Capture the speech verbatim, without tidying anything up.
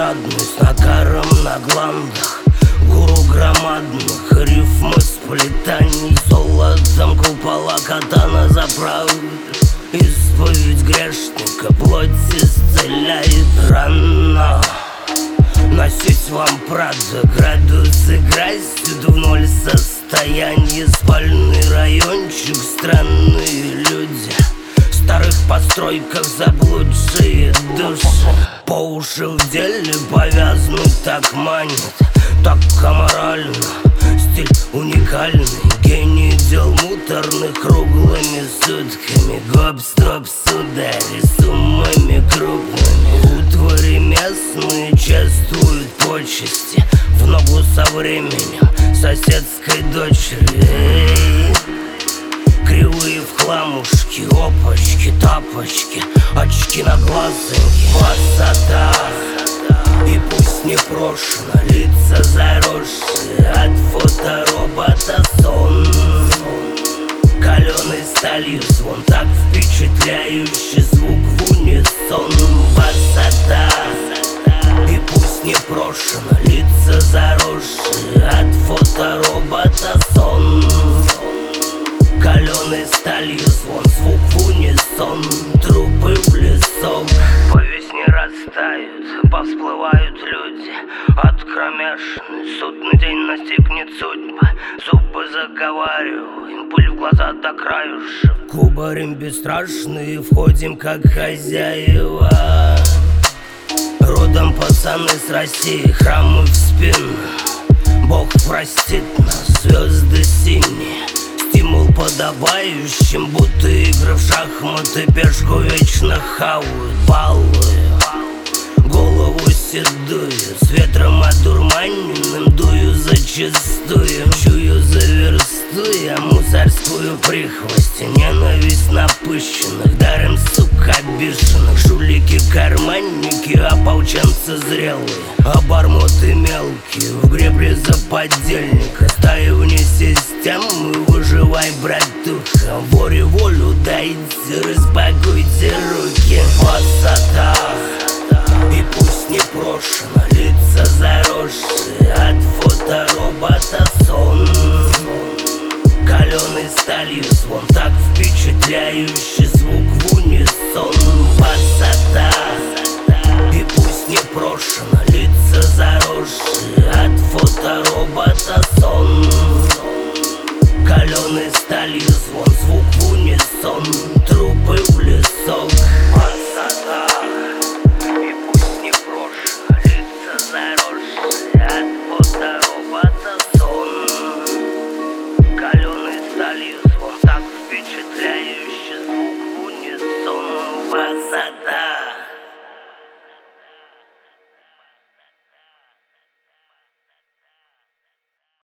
эстрадный, с нагаром на гландах, гуру громадных рифмы сплетаний, золотом купола катана заправит. Исповедь грешника плоть исцеляет рано. Носить вам правда, градусы грязь в ноль состояние. Спальный райончик, странные люди, в старых постройках заблудшие души. По уши в деле повязнуть так манит, так аморально. Стиль уникальный, гений дел муторных круглыми сутками. Гоп-стоп, судари, с умами крупными. Утвари местные чествуют почести в ногу со временем соседской дочери. Эй, кривые в хламушки, опачки, тапочки, очки на глазоньки. Высота, и пусть не прошено, лица заросшие от фоторобота сон. Каленой сталью звон, так впечатляющий звук в унисон. Высота, и пусть не прошено, лица заросшие от фоторобота сон. Каленой сталью звон, звук в унисон. Трупы в лесок по весне растают, повсплывают люди от кромешной. Судный день настигнет судьба, зубы заговариваем, пыль в глаза до краюшек. Кубарем бесстрашные входим как хозяева. Родом пацаны с России, храмы в спину. Бог простит нас, звезды синие. Стимул подобающим, будто игры в шахматы. Пешку вечно хавают, балуя голову седую. С ветром одурманенным дую зачастую. Чую за версту я мусорскую прихвость. Ненависть напыщенных, даром сука обиженных. Жулики, карманники, ополченцы зрелые, обормоты мелкие в гребле за подельника. Стаю вне системы, выживай, братуха. Воре волю дайте, распакуйте руки. Высота, и пусть не прошено, лица заросшие от фоторобота сон. Каленой сталью звон, так впечатляющий звук в унисон. Высота, и пусть не прошено, лица заросшие от фоторобота сон. Каленой сталью звон, звук в унисон. Трупы в лесок. Высота, и пусть не прошено, лица заросшие от фоторобота сон. Каленой сталью звон, так впечатляющий звук в унисон. Высота.